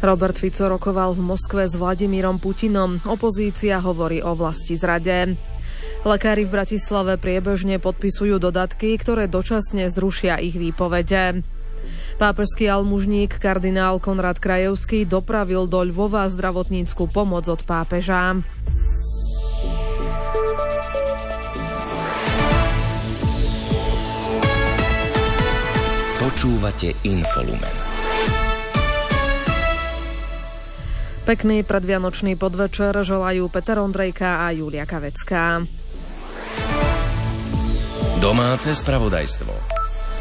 Robert Fico rokoval v Moskve s Vladimírom Putinom. Opozícia hovorí o vlastizrade. Lekári v Bratislave priebežne podpisujú dodatky, ktoré dočasne zrušia ich výpovede. Pápežský almužník kardinál Konrad Krajewski dopravil do Lvova zdravotnícku pomoc od pápeža. Počúvate Infolumen. Pekný predvianočný podvečer želajú Peter Ondrejka a Julia Kavecká. Domáce spravodajstvo.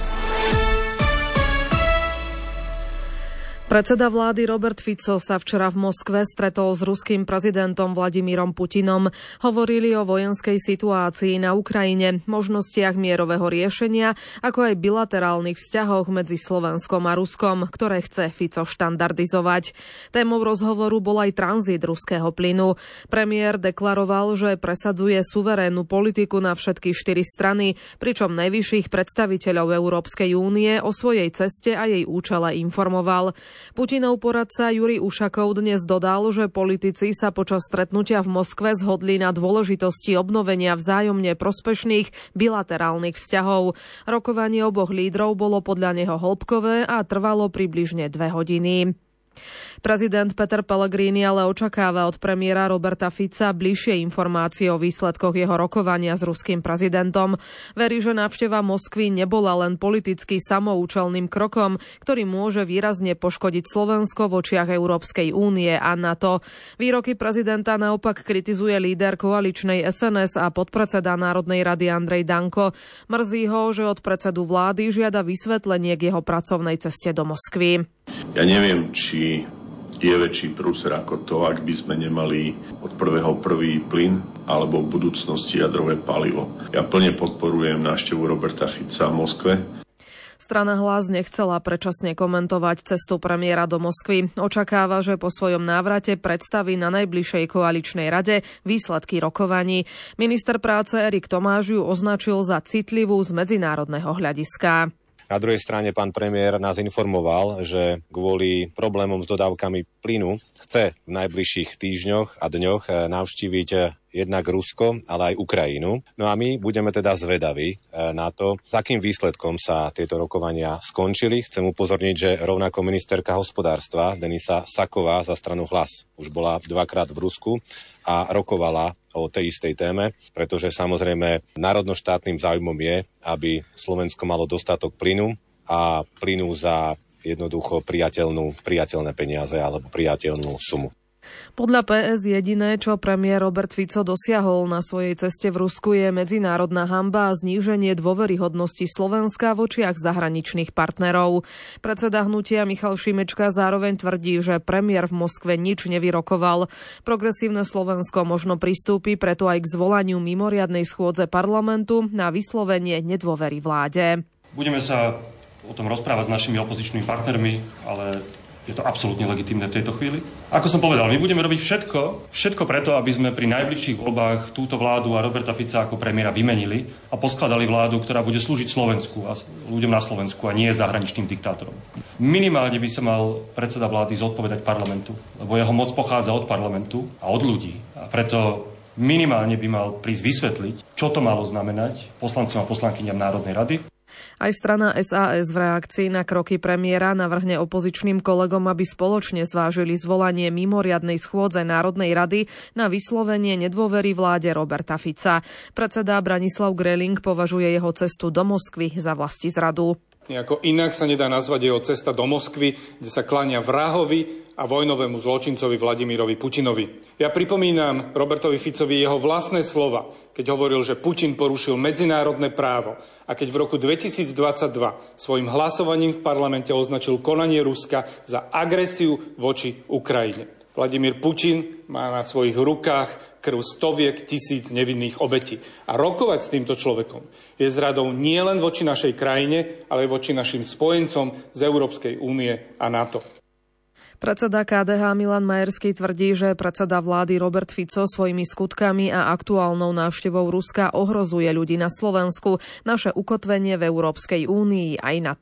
Predseda vlády Robert Fico sa včera v Moskve stretol s ruským prezidentom Vladimírom Putinom. Hovorili o vojenskej situácii na Ukrajine, možnostiach mierového riešenia, ako aj bilaterálnych vzťahoch medzi Slovenskom a Ruskom, ktoré chce Fico štandardizovať. Témou rozhovoru bol aj tranzit ruského plynu. Premiér deklaroval, že presadzuje suverénnu politiku na všetky 4 strany, pričom najvyšších predstaviteľov Európskej únie o svojej ceste a jej účele informoval. Putinov poradca Jurij Ušakov dnes dodal, že politici sa počas stretnutia v Moskve zhodli na dôležitosti obnovenia vzájomne prospešných bilaterálnych vzťahov. Rokovanie oboch lídrov bolo podľa neho hĺbkové a trvalo približne 2 hodiny. Prezident Peter Pellegrini ale očakáva od premiéra Roberta Fica bližšie informácie o výsledkoch jeho rokovania s ruským prezidentom. Verí, že návšteva Moskvy nebola len politicky samoučelným krokom, ktorý môže výrazne poškodiť Slovensko v očiach Európskej únie a NATO. Výroky prezidenta naopak kritizuje líder koaličnej SNS a podpredseda Národnej rady Andrej Danko. Mrzí ho, že od predsedu vlády žiada vysvetlenie k jeho pracovnej ceste do Moskvy. Ja neviem, či je väčší prúser ako to, ak by sme nemali od 1.1. plyn alebo v budúcnosti jadrové palivo. Ja plne podporujem návštevu Roberta Fica v Moskve. Strana Hlas nechcela predčasne komentovať cestu premiéra do Moskvy. Očakáva, že po svojom návrate predstaví na najbližšej koaličnej rade výsledky rokovaní. Minister práce Erik Tomáš ju označil za citlivú z medzinárodného hľadiska. Na druhej strane pán premiér nás informoval, že kvôli problémom s dodávkami plynu chce v najbližších týždňoch a dňoch navštíviť jednak Rusko, ale aj Ukrajinu. No a my budeme teda zvedaví na to, s akým výsledkom sa tieto rokovania skončili. Chcem upozorniť, že rovnako ministerka hospodárstva Denisa Saková za stranu Hlas už bola 2-krát v Rusku a rokovala o tej istej téme, pretože samozrejme národnoštátnym záujmom je, aby Slovensko malo dostatok plynu a plynu za jednoducho priateľné peniaze alebo priateľnú sumu. Podľa PS jediné, čo premiér Robert Fico dosiahol na svojej ceste v Rusku, je medzinárodná hanba a zníženie dôveryhodnosti Slovenska v očiach zahraničných partnerov. Predseda hnutia Michal Šimečka zároveň tvrdí, že premiér v Moskve nič nevyrokoval. Progresívne Slovensko možno pristúpi preto aj k zvolaniu mimoriadnej schôdze parlamentu na vyslovenie nedôvery vláde. Budeme sa o tom rozprávať s našimi opozičnými partnermi, ale je to absolútne legitímne v tejto chvíli. Ako som povedal, my budeme robiť všetko preto, aby sme pri najbližších voľbách túto vládu a Roberta Fica ako premiéra vymenili a poskladali vládu, ktorá bude slúžiť Slovensku a ľuďom na Slovensku a nie zahraničným diktátorom. Minimálne by sa mal predseda vlády zodpovedať parlamentu, lebo jeho moc pochádza od parlamentu a od ľudí. A preto minimálne by mal prísť vysvetliť, čo to malo znamenať poslancom a poslankyniam Národnej rady. Aj strana SAS v reakcii na kroky premiéra navrhne opozičným kolegom, aby spoločne zvážili zvolanie mimoriadnej schôdze Národnej rady na vyslovenie nedôvery vláde Roberta Fica. Predseda Branislav Greling považuje jeho cestu do Moskvy za vlastizradu. Nejako inak sa nedá nazvať jeho cesta do Moskvy, kde sa kláňa vrahovi a vojnovému zločincovi Vladimírovi Putinovi. Ja pripomínam Robertovi Ficovi jeho vlastné slova, keď hovoril, že Putin porušil medzinárodné právo a keď v roku 2022 svojim hlasovaním v parlamente označil konanie Ruska za agresiu voči Ukrajine. Vladimír Putin má na svojich rukách krv stoviek tisíc nevinných obetí. A rokovať s týmto človekom je zradou nielen voči našej krajine, ale aj voči našim spojencom z Európskej únie a NATO. Predseda KDH Milan Majerský tvrdí, že predseda vlády Robert Fico svojimi skutkami a aktuálnou návštevou Ruska ohrozuje ľudí na Slovensku, naše ukotvenie v Európskej únii aj NATO.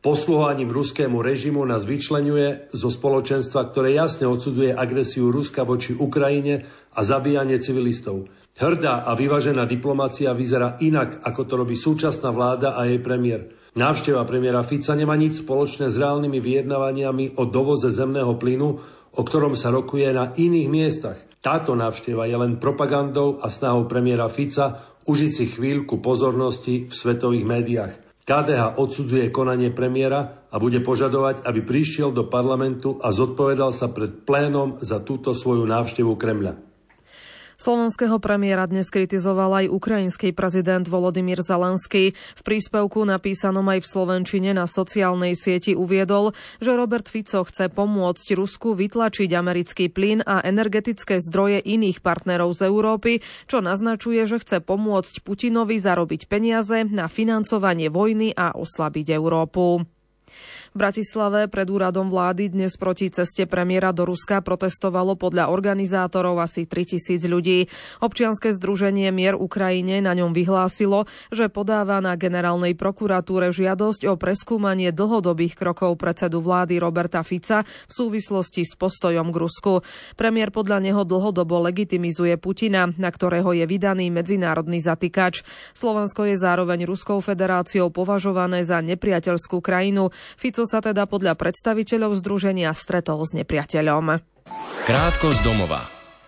Posluhovaním ruskému režimu nás vyčleňuje zo spoločenstva, ktoré jasne odsudzuje agresiu Ruska voči Ukrajine a zabíjanie civilistov. Hrdá a vyvážená diplomácia vyzerá inak, ako to robí súčasná vláda a jej premiér. Návšteva premiéra Fica nemá nič spoločné s reálnymi vyjednávaniami o dovoze zemného plynu, o ktorom sa rokuje na iných miestach. Táto návšteva je len propagandou a snahou premiéra Fica užiť si chvíľku pozornosti v svetových médiách. KDH odsudzuje konanie premiéra a bude požadovať, aby prišiel do parlamentu a zodpovedal sa pred plénom za túto svoju návštevu Kremľa. Slovenského premiéra dnes kritizoval aj ukrajinský prezident Volodymyr Zelenský. V príspevku napísanom aj v slovenčine na sociálnej sieti uviedol, že Robert Fico chce pomôcť Rusku vytlačiť americký plyn a energetické zdroje iných partnerov z Európy, čo naznačuje, že chce pomôcť Putinovi zarobiť peniaze na financovanie vojny a oslabiť Európu. V Bratislave pred úradom vlády dnes proti ceste premiéra do Ruska protestovalo podľa organizátorov asi 3000 ľudí. Občianske združenie Mier Ukrajine na ňom vyhlásilo, že podáva na generálnej prokuratúre žiadosť o preskúmanie dlhodobých krokov predsedu vlády Roberta Fica v súvislosti s postojom k Rusku. Premiér podľa neho dlhodobo legitimizuje Putina, na ktorého je vydaný medzinárodný zatýkač. Slovensko je zároveň Ruskou federáciou považované za nepriateľskú krajinu. Fico sa teda podľa predstaviteľov združenia stretol s nepriateľom. Krátko z domova.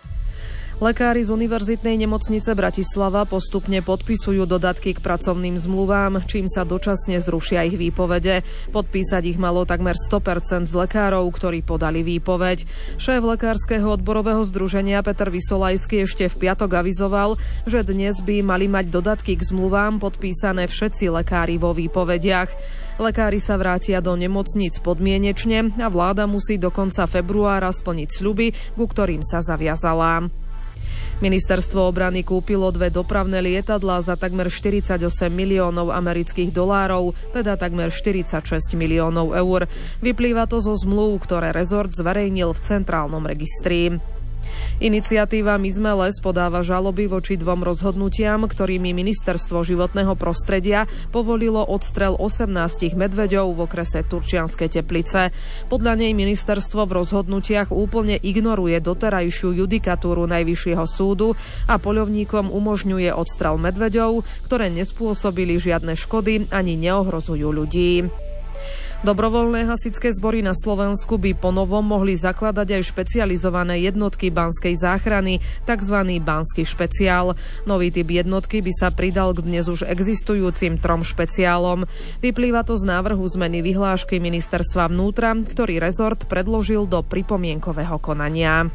Lekári z Univerzitnej nemocnice Bratislava postupne podpisujú dodatky k pracovným zmluvám, čím sa dočasne zrušia ich výpovede. Podpísať ich malo takmer 100% z lekárov, ktorí podali výpoveď. Šéf lekárskeho odborového združenia Peter Vysolajský ešte v piatok avizoval, že dnes by mali mať dodatky k zmluvám podpísané všetci lekári vo výpovediach. Lekári sa vrátia do nemocníc podmienečne a vláda musí do konca februára splniť sľuby, ku ktorým sa zaviazala. Ministerstvo obrany kúpilo 2 dopravné lietadlá za takmer 48 miliónov amerických dolárov, teda takmer 46 miliónov eur. Vyplýva to zo zmluv, ktoré rezort zverejnil v centrálnom registri. Iniciatíva My sme les podáva žaloby voči 2 rozhodnutiam, ktorými Ministerstvo životného prostredia povolilo odstrel 18 medveďov v okrese Turčianske Teplice. Podľa nej ministerstvo v rozhodnutiach úplne ignoruje doterajšiu judikatúru Najvyššieho súdu a poľovníkom umožňuje odstrel medveďov, ktoré nespôsobili žiadne škody ani neohrozujú ľudí. Dobrovoľné hasičské zbory na Slovensku by ponovom mohli zakladať aj špecializované jednotky banskej záchrany, tzv. Banský špeciál. Nový typ jednotky by sa pridal k dnes už existujúcim 3 špeciálom. Vyplýva to z návrhu zmeny vyhlášky Ministerstva vnútra, ktorý rezort predložil do pripomienkového konania.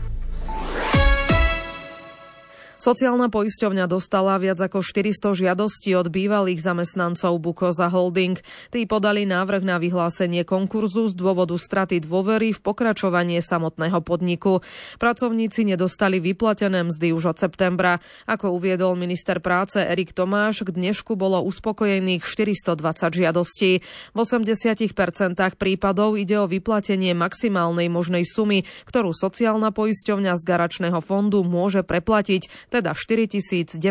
Sociálna poisťovňa dostala viac ako 400 žiadostí od bývalých zamestnancov Bukoza Holding. Tí podali návrh na vyhlásenie konkurzu z dôvodu straty dôvery v pokračovanie samotného podniku. Pracovníci nedostali vyplatené mzdy už od septembra. Ako uviedol minister práce Erik Tomáš, k dnešku bolo uspokojených 420 žiadostí. V 80% prípadov ide o vyplatenie maximálnej možnej sumy, ktorú sociálna poisťovňa z garančného fondu môže preplatiť, teda 4290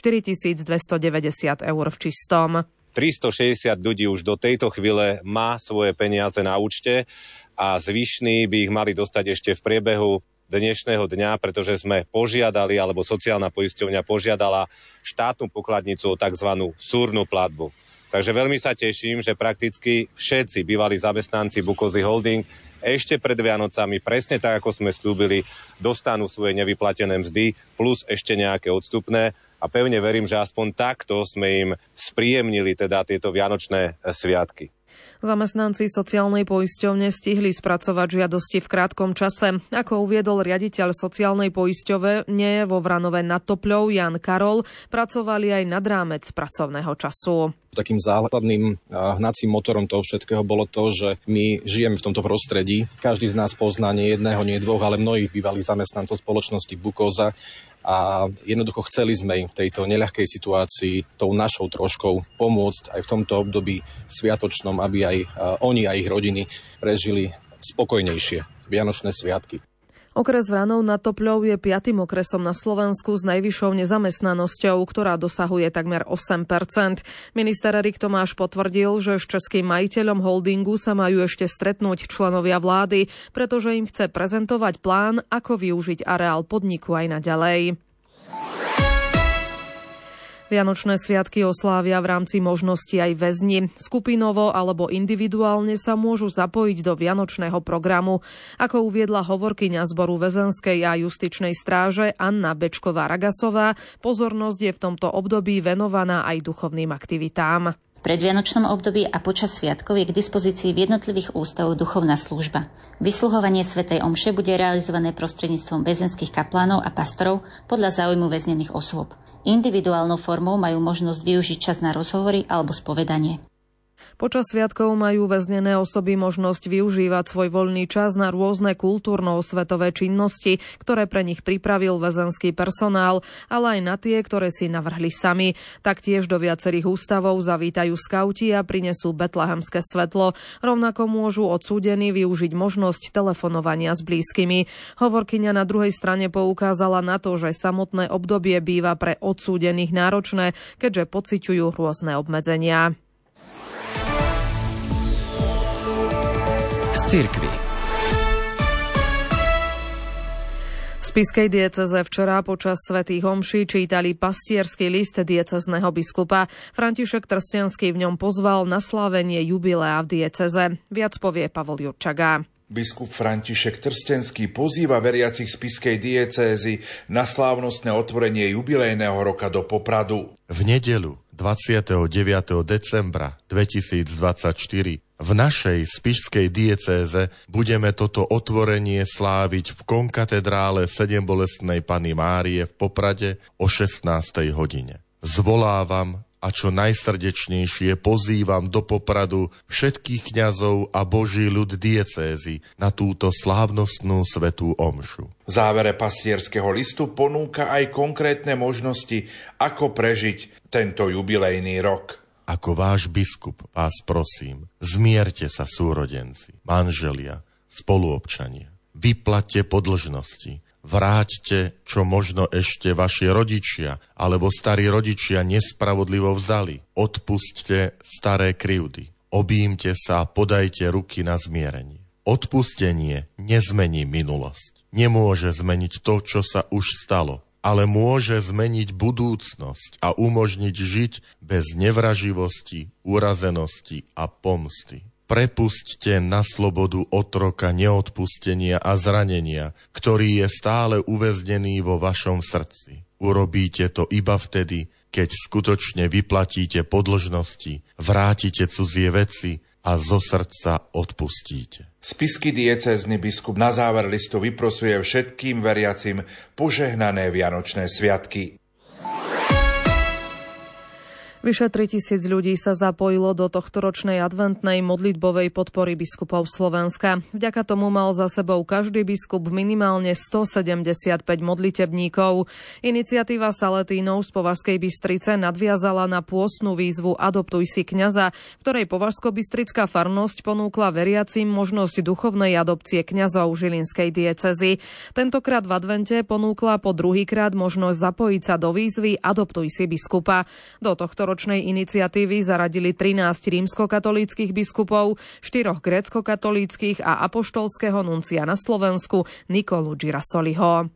eur v čistom. 360 ľudí už do tejto chvíle má svoje peniaze na účte a zvyšní by ich mali dostať ešte v priebehu dnešného dňa, pretože sme požiadali, alebo sociálna poisťovňa požiadala štátnu pokladnicu o tzv. Súrnu platbu. Takže veľmi sa teším, že prakticky všetci bývalí zamestnanci Bukozy Holding ešte pred Vianocami, presne tak, ako sme slúbili, dostanú svoje nevyplatené mzdy plus ešte nejaké odstupné a pevne verím, že aspoň takto sme im spríjemnili teda tieto vianočné sviatky. Zamestnanci sociálnej poisťovne stihli spracovať žiadosti v krátkom čase. Ako uviedol riaditeľ sociálnej poisťovne vo Vranove nad Topľou Jan Karol, pracovali aj nad rámec pracovného času. Takým základným hnacím motorom toho všetkého bolo to, že my žijeme v tomto prostredí. Každý z nás pozná nie jedného, nie dvoch, ale mnohých bývalých zamestnancov spoločnosti Bukoza a jednoducho chceli sme im v tejto neľahkej situácii tou našou troškou pomôcť aj v tomto období sviatočnom, aby aj oni a ich rodiny prežili spokojnejšie vianočné sviatky. Okres Vranov nad Topľou je 5. okresom na Slovensku s najvyššou nezamestnanosťou, ktorá dosahuje takmer 8%. Minister Erik Tomáš potvrdil, že s českým majiteľom holdingu sa majú ešte stretnúť členovia vlády, pretože im chce prezentovať plán, ako využiť areál podniku aj naďalej. Vianočné sviatky oslávia v rámci možností aj väzni. Skupinovo alebo individuálne sa môžu zapojiť do vianočného programu. Ako uviedla hovorkyňa zboru väzenskej a justičnej stráže Anna Bečková-Ragasová, pozornosť je v tomto období venovaná aj duchovným aktivitám. V predvianočnom období a počas sviatkov je k dispozícii v jednotlivých ústavoch duchovná služba. Vysluhovanie svätej omše bude realizované prostredníctvom väzenských kaplánov a pastorov podľa záujmu väznených osôb. Individuálnou formou majú možnosť využiť čas na rozhovory alebo spovedanie. Počas sviatkov majú väznené osoby možnosť využívať svoj voľný čas na rôzne kultúrno-osvetové činnosti, ktoré pre nich pripravil väzenský personál, ale aj na tie, ktoré si navrhli sami. Taktiež do viacerých ústavov zavítajú skauti a prinesú betlehemské svetlo. Rovnako môžu odsúdení využiť možnosť telefonovania s blízkymi. Hovorkyňa na druhej strane poukázala na to, že samotné obdobie býva pre odsúdených náročné, keďže pociťujú rôzne obmedzenia. Cirkvi. V spišskej diecéze včera počas svätých omší čítali pastierský list diecézneho biskupa. František Trstenský v ňom pozval na slávenie jubilea v diecéze. Viac povie Pavol Jurčaga. Biskup František Trstenský pozýva veriacich spišskej diecézy na slávnostné otvorenie jubilejného roka do Popradu. V nedeľu 29. decembra 2024 v našej spišskej diecéze budeme toto otvorenie sláviť v konkatedrále Sedembolestnej Panny Márie v Poprade o 16. hodine. Zvolávam a čo najsrdečnejšie pozývam do Popradu všetkých kňazov a Boží ľud diecézy na túto slávnostnú svätú omšu. V závere pastierského listu ponúka aj konkrétne možnosti, ako prežiť tento jubilejný rok. Ako váš biskup vás prosím, zmierte sa súrodenci, manželia, spoluobčania. Vyplaťte podlžnosti, vráťte, čo možno ešte vaši rodičia alebo starí rodičia nespravodlivo vzali. Odpusťte staré krivdy, objímte sa a podajte ruky na zmierenie. Odpustenie nezmení minulosť. Nemôže zmeniť to, čo sa už stalo, ale môže zmeniť budúcnosť a umožniť žiť bez nevraživosti, urazenosti a pomsty. Prepusťte na slobodu otroka neodpustenia a zranenia, ktorý je stále uväznený vo vašom srdci. Urobíte to iba vtedy, keď skutočne vyplatíte podlžnosti, vrátite cudzie veci a zo srdca odpustíte. Spišský diecézny biskup na záver listu vyprosuje všetkým veriacim požehnané vianočné sviatky. Vyše 3000 ľudí sa zapojilo do tohtoročnej adventnej modlitbovej podpory biskupov Slovenska. Vďaka tomu mal za sebou každý biskup minimálne 175 modlitebníkov. Iniciatíva Saletínov z Považskej Bystrice nadviazala na pôstnu výzvu Adoptuj si kňaza, v ktorej považsko-bystrická farnosť ponúkla veriacim možnosť duchovnej adopcie kňazov žilinskej diecézy. Tentokrát v advente ponúkla po druhýkrát možnosť zapojiť sa do výzvy Adoptuj si biskupa. Do tohto ročnej iniciatívy zaradili 13 rímskokatolíckych biskupov, 4 gréckokatolíckych a apoštolského nuncia na Slovensku Nikolu Girasoliho.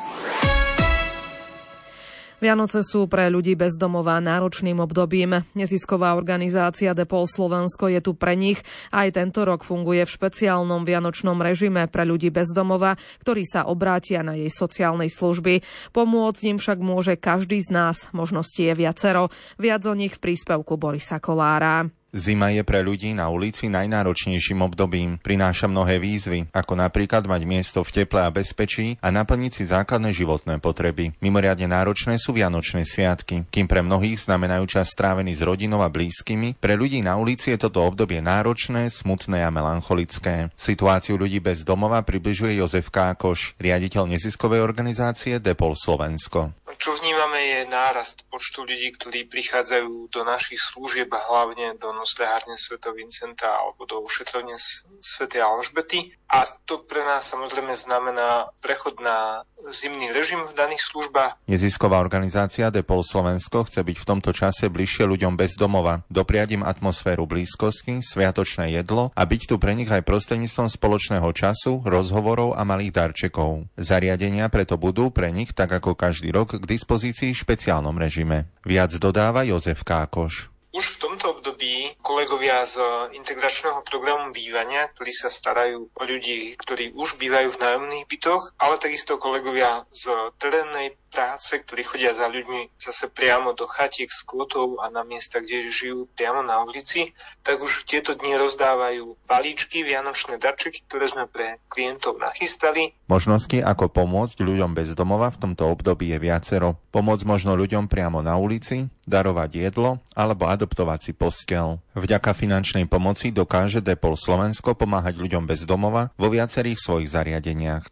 Vianoce sú pre ľudí bez domova náročným obdobím. Nezisková organizácia Depol Slovensko je tu pre nich a aj tento rok funguje v špeciálnom vianočnom režime pre ľudí bez domova, ktorí sa obrátia na jej sociálnej služby. Pomôcť im však môže každý z nás. Možností je viacero. Viac o nich v príspevku Borisa Kolára. Zima je pre ľudí na ulici najnáročnejším obdobím. Prináša mnohé výzvy, ako napríklad mať miesto v teple a bezpečí a naplniť si základné životné potreby. Mimoriadne náročné sú vianočné sviatky. Kým pre mnohých znamenajú čas strávený s rodinou a blízkymi, pre ľudí na ulici je toto obdobie náročné, smutné a melancholické. Situáciu ľudí bez domova približuje Jozef Kákoš, riaditeľ neziskovej organizácie Depol Slovensko. Čo vnímame je je nárast počtu ľudí, ktorí prichádzajú do našich služieb, hlavne do nocľahárne svätého Vincenta alebo do ušetrovne svätej Alžbety. A to pre nás samozrejme znamená prechod na zimný režim v daných službách. Nezisková organizácia DEPOL Slovensko chce byť v tomto čase bližšie ľuďom bez domova, dopriať im atmosféru blízkosti, sviatočné jedlo a byť tu pre nich aj prostredníctvom spoločného času, rozhovorov a malých darčekov. Zariadenia preto budú pre nich, tak ako každý rok, k dispozícii v špeciálnom režime. Viac dodáva Jozef Kákoš. Už v tomto období kolegovia z integračného programu bývania, ktorí sa starajú o ľudí, ktorí už bývajú v nájomných bytoch, ale takisto kolegovia z terénnej práce, ktorí chodia za ľuďmi zase priamo do chatiek, skvotov a na miesta, kde žijú priamo na ulici, tak už tieto dni rozdávajú balíčky, vianočné darčeky, ktoré sme pre klientov nachystali. Možnosti, ako pomôcť ľuďom bez domova v tomto období je viacero. Pomôcť možno ľuďom priamo na ulici, darovať jedlo alebo adoptovať si posteľ. Vďaka finančnej pomoci dokáže DEPOL Slovensko pomáhať ľuďom bez domova vo viacerých svojich zariadeniach.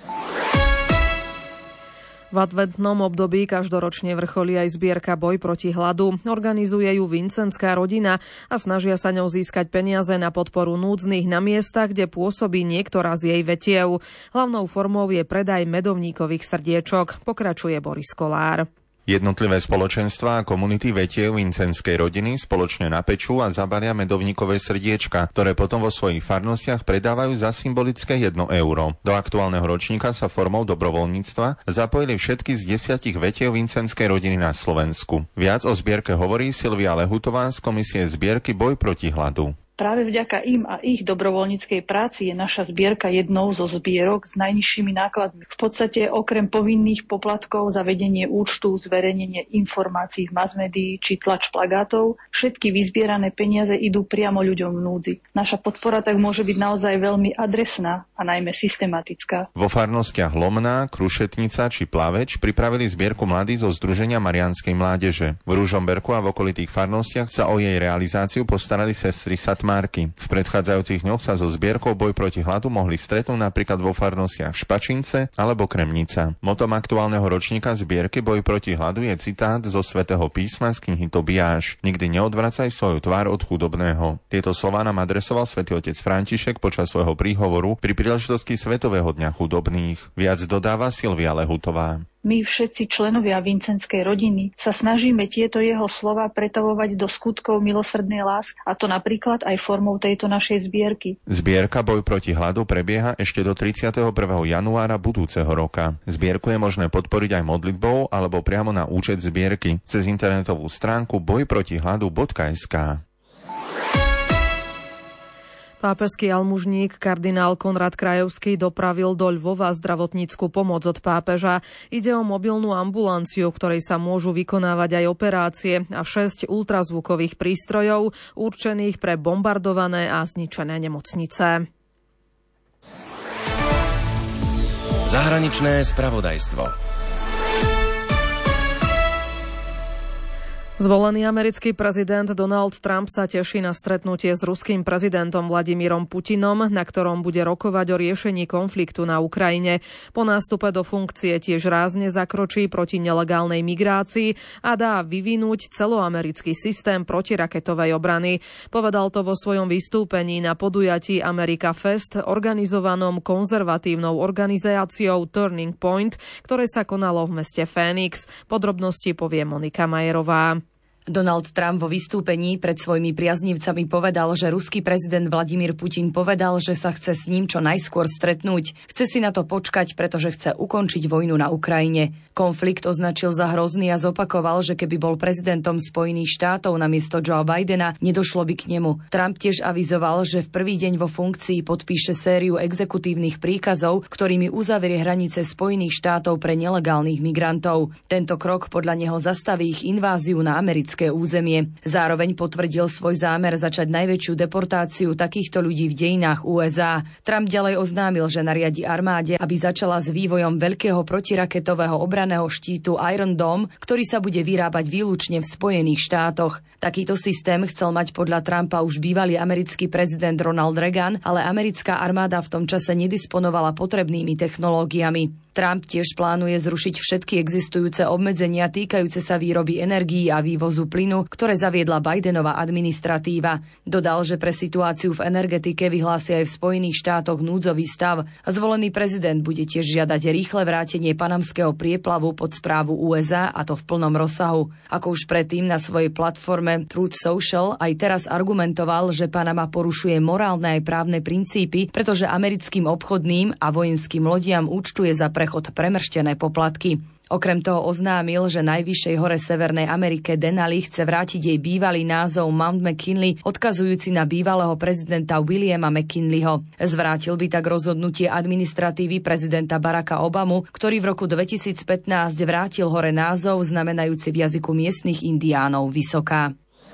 V adventnom období každoročne vrcholí aj zbierka Boj proti hladu. Organizuje ju Vincentská rodina a snažia sa ňou získať peniaze na podporu núdznych na miestach, kde pôsobí niektorá z jej vetiev. Hlavnou formou je predaj medovníkových srdiečok, pokračuje Boris Kolár. Jednotlivé spoločenstvá a komunity vetiev vincentskej rodiny spoločne napečú a zabalia medovníkové srdiečka, ktoré potom vo svojich farnostiach predávajú za symbolické 1 euro. Do aktuálneho ročníka sa formou dobrovoľníctva zapojili všetky z 10 vetiev vincentskej rodiny na Slovensku. Viac o zbierke hovorí Silvia Lehutová z komisie zbierky Boj proti hladu. Práve vďaka im a ich dobrovoľníckej práci je naša zbierka jednou zo zbierok s najnižšími nákladmi. V podstate okrem povinných poplatkov za vedenie účtu, zverejnenie informácií v masmédii či tlač plagátov, všetky vyzbierané peniaze idú priamo ľuďom v núdzi. Naša podpora tak môže byť naozaj veľmi adresná a najmä systematická. Vo farnostiach Lomná, Krušetnica či Plaveč pripravili zbierku mladí zo Združenia Mariánskej mládeže. V Ružomberku a v okolitých farnostiach sa o jej realizáciu postarali sestry Satmárky. V predchádzajúcich dňoch sa so zbierkou Boj proti hladu mohli stretnúť napríklad vo farnostiach Špačince alebo Kremnica. Motom aktuálneho ročníka zbierky Boj proti hladu je citát zo svätého písma z knihy Tobiáš. Nikdy neodvracaj svoju tvár od chudobného. Tieto slová nám adresoval svätý otec František počas svojho príhovoru pri príležitosti Svetového dňa chudobných. Viac dodáva Silvia Lehutová. My všetci členovia Vincentskej rodiny sa snažíme tieto jeho slova pretavovať do skutkov milosrdnej lásky, a to napríklad aj formou tejto našej zbierky. Zbierka Boj proti hladu prebieha ešte do 31. januára budúceho roka. Zbierku je možné podporiť aj modlitbou alebo priamo na účet zbierky cez internetovú stránku bojprotihladu.sk. Pápežský almužník kardinál Konrad Krajewský dopravil do Lvova zdravotnícku pomoc od pápeža. Ide o mobilnú ambulanciu, ktorej sa môžu vykonávať aj operácie, a 6 ultrazvukových prístrojov určených pre bombardované a zničené nemocnice. Zahraničné spravodajstvo. Zvolený americký prezident Donald Trump sa teší na stretnutie s ruským prezidentom Vladimírom Putinom, na ktorom bude rokovať o riešení konfliktu na Ukrajine. Po nástupe do funkcie tiež rázne zakročí proti nelegálnej migrácii a dá vyvinúť celoamerický systém protiraketovej obrany. Povedal to vo svojom vystúpení na podujatí America Fest, organizovanom konzervatívnou organizáciou Turning Point, ktoré sa konalo v meste Phoenix. Podrobnosti povie Monika Majerová. Donald Trump vo vystúpení pred svojimi priaznivcami povedal, že ruský prezident Vladimír Putin povedal, že sa chce s ním čo najskôr stretnúť. Chce si na to počkať, pretože chce ukončiť vojnu na Ukrajine. Konflikt označil za hrozný a zopakoval, že keby bol prezidentom Spojených štátov namiesto Joea Bidena, nedošlo by k nemu. Trump tiež avizoval, že v prvý deň vo funkcii podpíše sériu exekutívnych príkazov, ktorými uzavrie hranice Spojených štátov pre nelegálnych migrantov. Tento krok podľa neho zastaví ich inváziu na americké ruské územie. Zároveň potvrdil svoj zámer začať najväčšiu deportáciu takýchto ľudí v dejinách USA. Trump ďalej oznámil, že nariadi armáde, aby začala s vývojom veľkého protiraketového obranného štítu Iron Dome, ktorý sa bude vyrábať výlučne v Spojených štátoch. Takýto systém chcel mať podľa Trumpa už bývalý americký prezident Ronald Reagan, ale americká armáda v tom čase nedisponovala potrebnými technológiami. Trump tiež plánuje zrušiť všetky existujúce obmedzenia týkajúce sa výroby energií a vývozu plynu, ktoré zaviedla Bidenova administratíva. Dodal, že pre situáciu v energetike vyhlásia aj v Spojených štátoch núdzový stav. Zvolený prezident bude tiež žiadať rýchle vrátenie panamského prieplavu pod správu USA, a to v plnom rozsahu. Ako už predtým na svojej platforme Truth Social aj teraz argumentoval, že Panama porušuje morálne aj právne princípy, pretože americkým obchodným a vojenským lodiam účtuje za prechod premrštené poplatky. Okrem toho oznámil, že najvyššej hore Severnej Amerike Denali chce vrátiť jej bývalý názov Mount McKinley, odkazujúci na bývalého prezidenta Williama McKinleyho. Zvrátil by tak rozhodnutie administratívy prezidenta Baracka Obamu, ktorý v roku 2015 vrátil hore názov znamenajúci v jazyku miestnych indiánov Vysoká.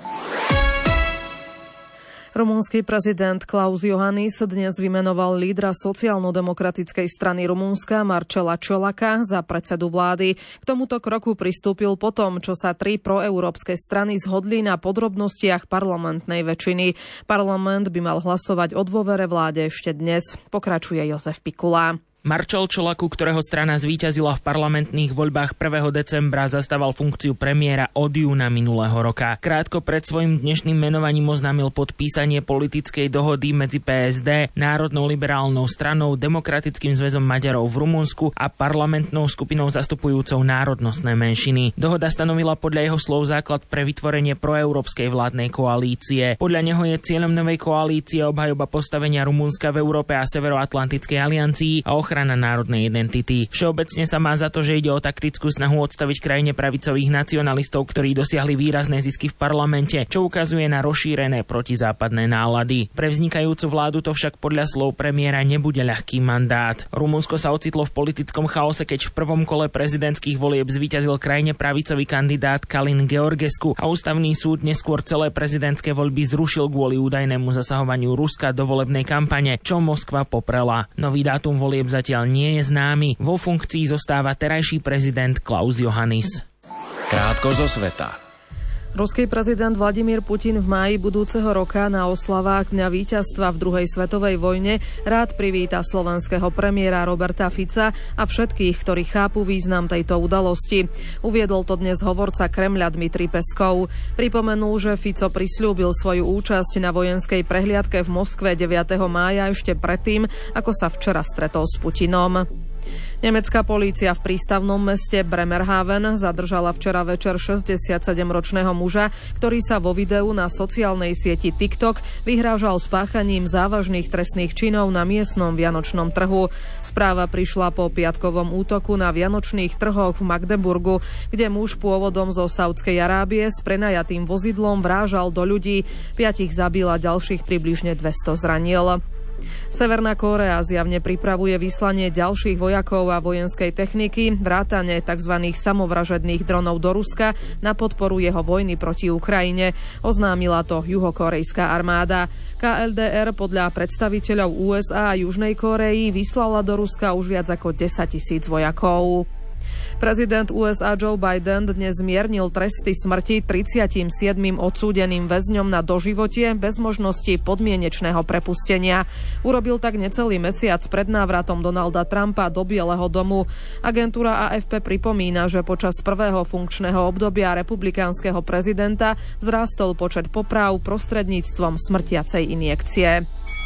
Rumunský prezident Klaus Iohannis dnes vymenoval lídra sociálno-demokratickej strany Rumunska Marcela Ciolaka za predsedu vlády. K tomuto kroku pristúpil potom, čo sa 3 proeurópske strany zhodli na podrobnostiach parlamentnej väčšiny. Parlament by mal hlasovať o dôvere vláde ešte dnes. Pokračuje Jozef Pikula. Marcel Ciolaku, ktorého strana zvíťazila v parlamentných voľbách 1. decembra, zastával funkciu premiéra od júna minulého roka. Krátko pred svojím dnešným menovaním oznámil podpísanie politickej dohody medzi PSD, Národnou liberálnou stranou, Demokratickým zväzom Maďarov v Rumunsku a parlamentnou skupinou zastupujúcou národnostné menšiny. Dohoda stanovila podľa jeho slov základ pre vytvorenie proeurópskej vládnej koalície. Podľa neho je cieľom novej koalície obhajoba postavenia Rumunska v Európe a Severoatlantickej aliancii a ochrana národnej identity. Všeobecne sa má za to, že ide o taktickú snahu odstaviť krajine pravicových nacionalistov, ktorí dosiahli výrazné zisky v parlamente, čo ukazuje na rozšírené protizápadné nálady. Pre vznikajúcu vládu to však podľa slov premiéra nebude ľahký mandát. Rumunsko sa ocitlo v politickom chaose, keď v prvom kole prezidentských volieb zvíťazil krajine pravicový kandidát Kalin Georgescu a ústavný súd neskôr celé prezidentské voľby zrušil kvôli údajnému zasahovaniu Ruska do volebnej kampane, čo Moskva poprela. Nový dátum volieb zatiaľ nie je známy. Vo funkcii zostáva terajší prezident Klaus Iohannis. Krátko zo sveta. Ruský prezident Vladimír Putin v máji budúceho roka na oslavách Dňa víťazstva v druhej svetovej vojne rád privíta slovenského premiéra Roberta Fica a všetkých, ktorí chápu význam tejto udalosti. Uviedol to dnes hovorca Kremľa Dmitrij Peskov. Pripomenul, že Fico prisľúbil svoju účasť na vojenskej prehliadke v Moskve 9. mája ešte predtým, ako sa včera stretol s Putinom. Nemecká polícia v prístavnom meste Bremerhaven zadržala včera večer 67-ročného muža, ktorý sa vo videu na sociálnej sieti TikTok vyhrážal spáchaním závažných trestných činov na miestnom vianočnom trhu. Správa prišla po piatkovom útoku na vianočných trhoch v Magdeburgu, kde muž pôvodom zo Saudskej Arábie s prenajatým vozidlom vrážal do ľudí, 5 zabil a ďalších približne 200 zranil. Severná Kórea zjavne pripravuje vyslanie ďalších vojakov a vojenskej techniky, vrátane tzv. Samovražedných dronov do Ruska na podporu jeho vojny proti Ukrajine. Oznámila to juhokorejská armáda. KLDR podľa predstaviteľov USA a Južnej Kórei vyslala do Ruska už viac ako 10 000 vojakov. Prezident USA Joe Biden dnes zmiernil tresty smrti 37 odsúdeným väzňom na doživotie bez možnosti podmienečného prepustenia. Urobil tak necelý mesiac pred návratom Donalda Trumpa do Bieleho domu. Agentúra AFP pripomína, že počas prvého funkčného obdobia republikánskeho prezidenta vzrástol počet popráv prostredníctvom smrtiacej injekcie.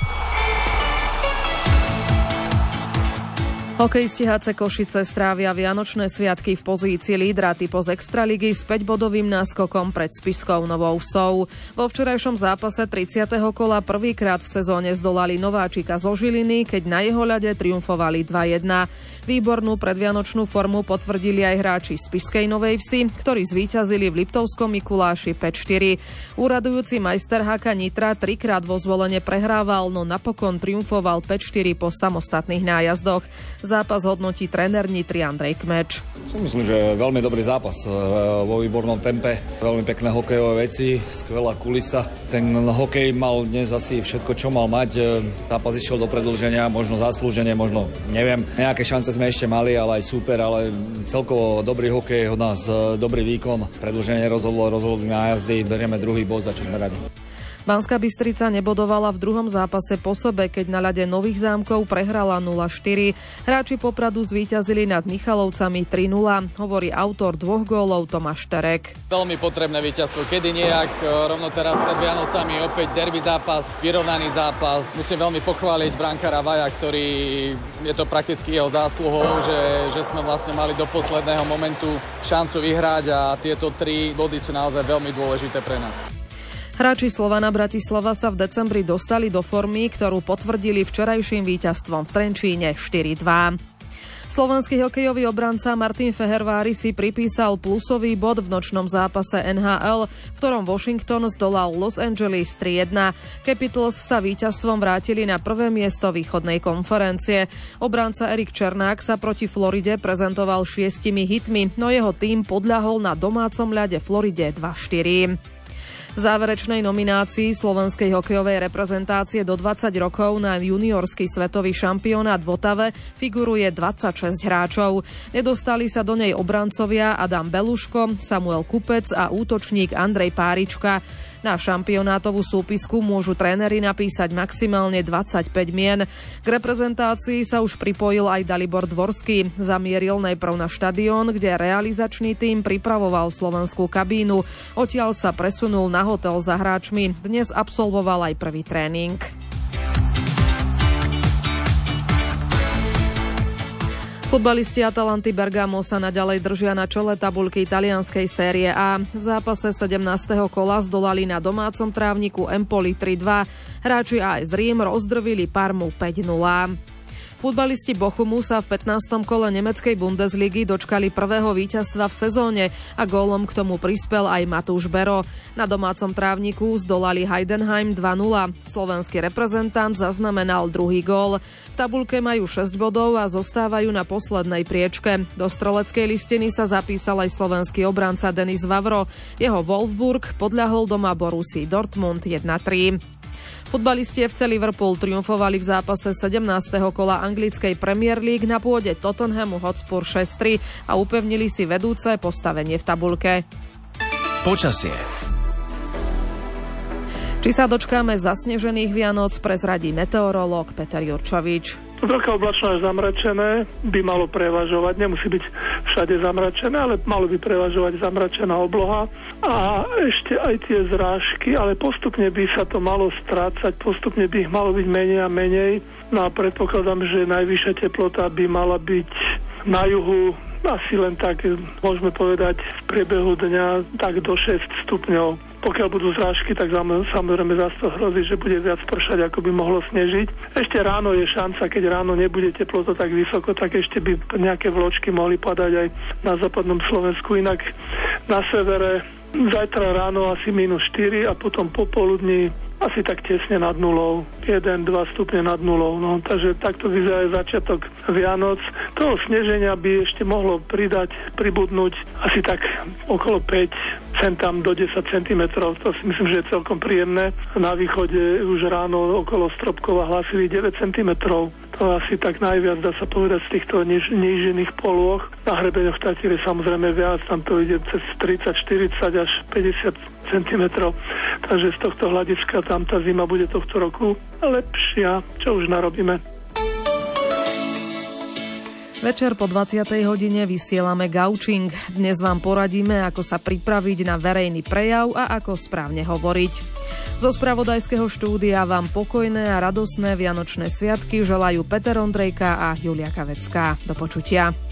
Hokejisti HC Košice strávia vianočné sviatky v pozícii lídra typu z Extraligy s 5-bodovým náskokom pred Spišskou Novou Vsou. Vo včerajšom zápase 30. kola prvýkrát v sezóne zdolali nováčika zo Žiliny, keď na jeho ľade triumfovali 2-1. Výbornú predvianočnú formu potvrdili aj hráči z Spišskej Novej Vsi, ktorí zvíťazili v Liptovskom Mikuláši 5-4. Úradujúci majster HK Nitra 3-krát vo Zvolene prehrával, no napokon triumfoval 5-4 po samostatných nájazdoch. Zápas hodnotí tréner Nitry Andrej Kmeč. Myslím, že veľmi dobrý zápas vo výbornom tempe, veľmi pekné hokejové veci, skvelá kulisa. Ten hokej mal dnes asi všetko, čo mal mať. Zápas išiel do predĺženia, možno zaslúženie, možno neviem. Nejaké šance sme ešte mali, ale aj super, ale celkovo dobrý hokej od nás, dobrý výkon. Predĺženie rozhodlo na jazdy, berieme druhý bod, za čo sme radi. Banská Bystrica nebodovala v druhom zápase po sebe, keď na ľade Nových Zámkov prehrala 0-4. Hráči Popradu zvíťazili nad Michalovcami 3-0, hovorí autor 2 gólov Tomáš Terek. Veľmi potrebné víťazstvo, kedy nejak, rovno teraz pred Vianocami opäť derby zápas, vyrovnaný zápas. Musím veľmi pochváliť brankára Vaja, ktorý je to prakticky jeho zásluhou, že sme vlastne mali do posledného momentu šancu vyhrať a tieto 3 body sú naozaj veľmi dôležité pre nás. Hráči Slovana Bratislava sa v decembri dostali do formy, ktorú potvrdili včerajším víťazstvom v Trenčíne 4-2. Slovenský hokejový obranca Martin Fehervári si pripísal plusový bod v nočnom zápase NHL, v ktorom Washington zdolal Los Angeles 3-1. Capitals sa víťazstvom vrátili na prvé miesto východnej konferencie. Obranca Erik Černák sa proti Floride prezentoval 6 hitmi, no jeho tím podľahol na domácom ľade Floride 2-4. V záverečnej nominácii slovenskej hokejovej reprezentácie do 20 rokov na juniorský svetový šampionát v Otave figuruje 26 hráčov. Nedostali sa do nej obrancovia Adam Beluško, Samuel Kupec a útočník Andrej Párička. Na šampionátovú súpisku môžu tréneri napísať maximálne 25 mien. K reprezentácii sa už pripojil aj Dalibor Dvorský. Zamieril najprv na štadión, kde realizačný tím pripravoval slovenskú kabínu. Odtiaľ sa presunul na hotel za hráčmi. Dnes absolvoval aj prvý tréning. Futbalisti Atalanty Bergamo sa naďalej držia na čele tabuľky talianskej série A. V zápase 17. kola zdolali na domácom trávniku Empoli 3-2. Hráči AS Rím rozdrvili Parmu 5-0. Futbalisti Bochumu sa v 15. kole nemeckej Bundesligy dočkali prvého víťazstva v sezóne a gólom k tomu prispel aj Matúš Bero. Na domácom trávniku zdolali Heidenheim 2-0. Slovenský reprezentant zaznamenal druhý gól. V tabuľke majú 6 bodov a zostávajú na poslednej priečke. Do streleckej listiny sa zapísal aj slovenský obranca Denis Vavro. Jeho Wolfsburg podľahol doma Borussii Dortmund 1-3. Futbalisti FC Liverpool triumfovali v zápase 17. kola anglickej Premier League na pôde Tottenhamu Hotspur 6-3 a upevnili si vedúce postavenie v tabuľke. Počasie. Či sa dočkáme zasnežených Vianoc, prezradí meteorológ Peter Jurčovič. Veľké oblačno až zamračené by malo prevažovať, nemusí byť všade zamračené, ale malo by prevažovať zamračená obloha a ešte aj tie zrážky, ale postupne by sa to malo strácať, postupne by ich malo byť menej a menej. No a predpokladám, že najvyššia teplota by mala byť na juhu asi len tak, môžeme povedať, v priebehu dňa tak do 6 stupňov. Pokiaľ budú zrážky, tak samozrejme zase to hrozí, že bude viac pršať, ako by mohlo snežiť. Ešte ráno je šanca, keď ráno nebude teplota tak vysoko, tak ešte by nejaké vločky mohli padať aj na západnom Slovensku. Inak na severe zajtra ráno asi -4 a potom popoludní asi tak tesne nad nulou. 1-2 stupne nad nulou. No, takže takto vyzerá začiatok Vianoc. Toho sneženia by ešte mohlo pribudnúť asi tak okolo 5 centam do 10 cm. To si myslím, že je celkom príjemné. Na východe už ráno okolo Stropkova hlásili 9 cm. To asi tak najviac, dá sa povedať, z týchto nížinych polôch. Na hrebeňoch Tatíre samozrejme viac, tam to ide cez 30, 40 až 50 cm. Takže z tohto hľadiska tam tá zima bude tohto roku lepšia, čo už narobíme. Večer po 20. hodine vysielame Gaučing. Dnes vám poradíme, ako sa pripraviť na verejný prejav a ako správne hovoriť. Zo spravodajského štúdia vám pokojné a radosné vianočné sviatky želajú Peter Ondrejka a Julia Kavecká. Do počutia.